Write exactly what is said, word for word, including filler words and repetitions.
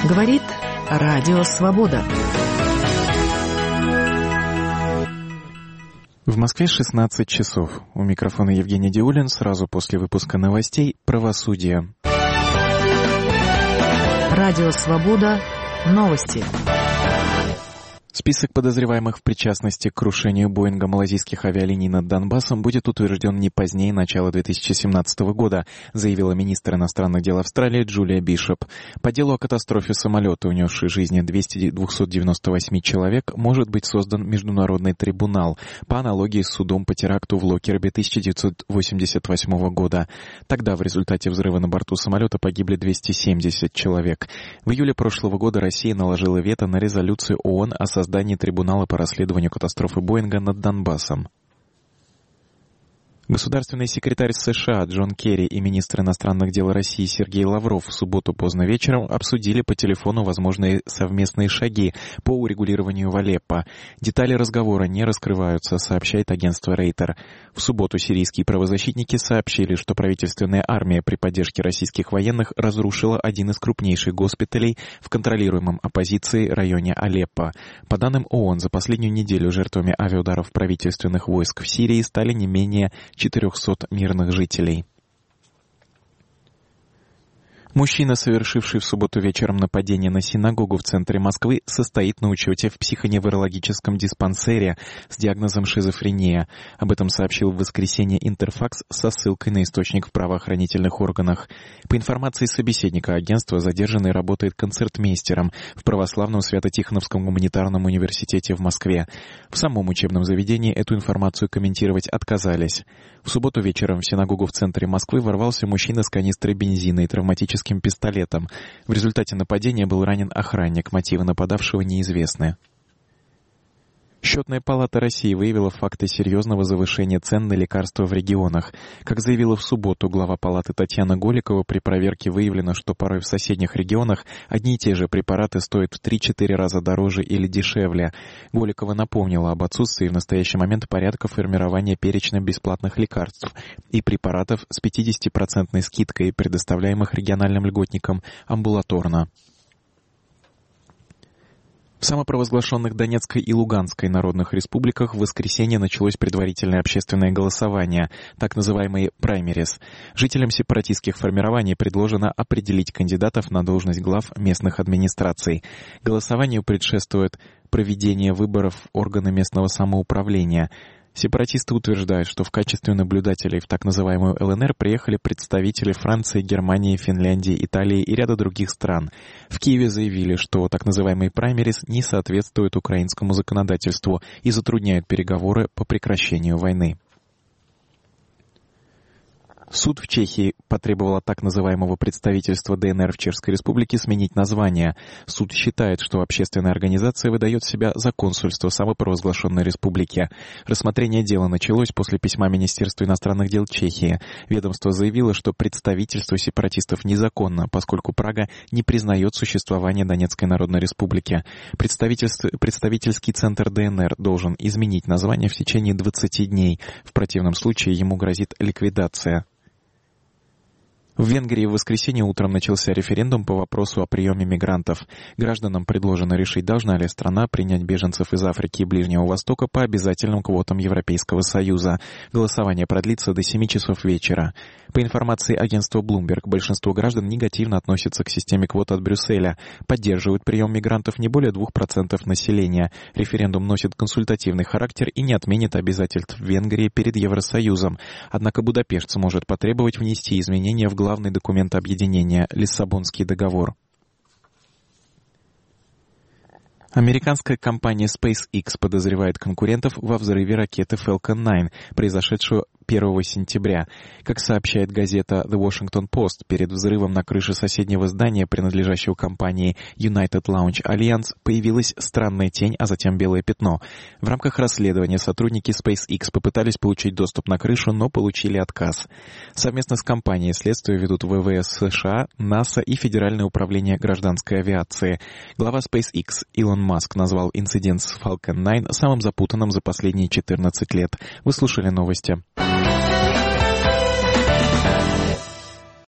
Говорит Радио Свобода. В Москве шестнадцать часов. У микрофона Евгений Диулин. Сразу после выпуска новостей «Правосудие». Радио Свобода. Новости. Список подозреваемых в причастности к крушению Боинга малазийских авиалиний над Донбассом будет утвержден не позднее начала две тысячи семнадцатого года, заявила министр иностранных дел Австралии Джулия Бишоп. По делу о катастрофе самолета, унесшей жизни двести девяносто восемь человек, может быть создан международный трибунал по аналогии с судом по теракту в Локерби тысяча девятьсот восемьдесят восьмого года. Тогда в результате взрыва на борту самолета погибли двести семьдесят человек. В июле прошлого года Россия наложила вето на резолюцию ООН о создании Создании трибунала по расследованию катастрофы Боинга над Донбассом. Государственный секретарь США Джон Керри и министр иностранных дел России Сергей Лавров в субботу поздно вечером обсудили по телефону возможные совместные шаги по урегулированию в Алеппо. Детали разговора не раскрываются, сообщает агентство Рейтер. В субботу сирийские правозащитники сообщили, что правительственная армия при поддержке российских военных разрушила один из крупнейших госпиталей в контролируемом оппозицией районе Алеппо. По данным ООН, за последнюю неделю жертвами авиаударов правительственных войск в Сирии стали не менее четырехсот мирных жителей. Мужчина, совершивший в субботу вечером нападение на синагогу в центре Москвы, состоит на учете в психоневрологическом диспансере с диагнозом шизофрения. Об этом сообщил в воскресенье Интерфакс со ссылкой на источник в правоохранительных органах. По информации собеседника агентства, задержанный работает концертмейстером в православном Свято-Тихоновском гуманитарном университете в Москве. В самом учебном заведении эту информацию комментировать отказались. В субботу вечером в синагогу в центре Москвы ворвался мужчина с канистрой бензина и травматическим пистолетом. В результате нападения был ранен охранник, мотивы нападавшего неизвестны. Счетная палата России выявила факты серьезного завышения цен на лекарства в регионах. Как заявила в субботу глава палаты Татьяна Голикова, при проверке выявлено, что порой в соседних регионах одни и те же препараты стоят в три-четыре раза дороже или дешевле. Голикова напомнила об отсутствии в настоящий момент порядка формирования перечня бесплатных лекарств и препаратов с пятидесятипроцентной скидкой, предоставляемых региональным льготникам амбулаторно. В самопровозглашенных Донецкой и Луганской народных республиках в воскресенье началось предварительное общественное голосование, так называемые праймерис. Жителям сепаратистских формирований предложено определить кандидатов на должность глав местных администраций. Голосованию предшествует проведение выборов в органы местного самоуправления. Сепаратисты утверждают, что в качестве наблюдателей в так называемую ЛНР приехали представители Франции, Германии, Финляндии, Италии и ряда других стран. В Киеве заявили, что так называемый праймерис не соответствует украинскому законодательству и затрудняют переговоры по прекращению войны. Суд в Чехии потребовал от так называемого представительства ДНР в Чешской Республике сменить название. Суд считает, что общественная организация выдает себя за консульство самопровозглашенной республики. Рассмотрение дела началось после письма Министерства иностранных дел Чехии. Ведомство заявило, что представительство сепаратистов незаконно, поскольку Прага не признает существование Донецкой Народной Республики. Представительский центр ДНР должен изменить название в течение двадцати дней. В противном случае ему грозит ликвидация. В Венгрии в воскресенье утром начался референдум по вопросу о приеме мигрантов. Гражданам предложено решить, должна ли страна принять беженцев из Африки и Ближнего Востока по обязательным квотам Европейского Союза. Голосование продлится до семи часов вечера. По информации агентства Bloomberg, большинство граждан негативно относятся к системе квот от Брюсселя. Поддерживают прием мигрантов не более двух процентов населения. Референдум носит консультативный характер и не отменит обязательств Венгрии перед Евросоюзом. Однако Будапешт сможет потребовать внести изменения в главный документ объединения — Лиссабонский договор. Американская компания SpaceX подозревает конкурентов во взрыве ракеты Falcon девять, произошедшего первого сентября. Как сообщает газета The Washington Post, перед взрывом на крыше соседнего здания, принадлежащего компании United Launch Alliance, появилась странная тень, а затем белое пятно. В рамках расследования сотрудники SpaceX попытались получить доступ на крышу, но получили отказ. Совместно с компанией следствие ведут ВВС США, НАСА и Федеральное управление гражданской авиации. Глава SpaceX Илон Маск назвал инцидент с Falcon девять самым запутанным за последние четырнадцать лет. Вы слушали новости.